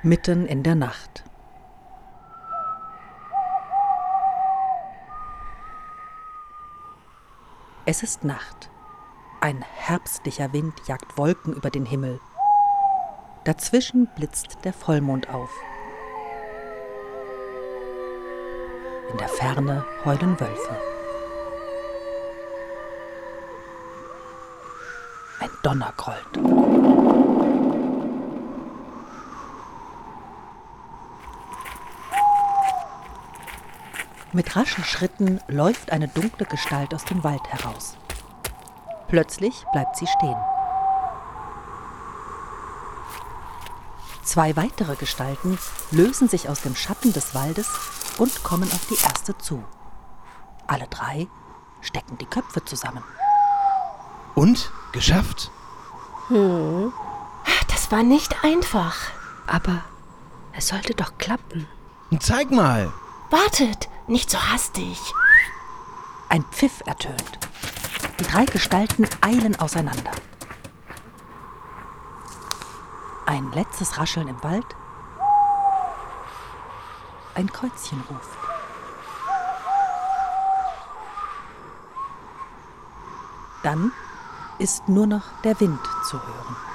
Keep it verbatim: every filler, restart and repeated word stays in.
Mitten in der Nacht. Es ist Nacht. Ein herbstlicher Wind jagt Wolken über den Himmel. Dazwischen blitzt der Vollmond auf. In der Ferne heulen Wölfe. Ein Donner grollt. Mit raschen Schritten läuft eine dunkle Gestalt aus dem Wald heraus. Plötzlich bleibt sie stehen. Zwei weitere Gestalten lösen sich aus dem Schatten des Waldes und kommen auf die erste zu. Alle drei stecken die Köpfe zusammen. Und? Geschafft? Hm. Das war nicht einfach. Aber es sollte doch klappen. Zeig mal! Wartet, nicht so hastig. Ein Pfiff ertönt. Die drei Gestalten eilen auseinander. Ein letztes Rascheln im Wald. Ein Kreuzchen ruft. Dann ist nur noch der Wind zu hören.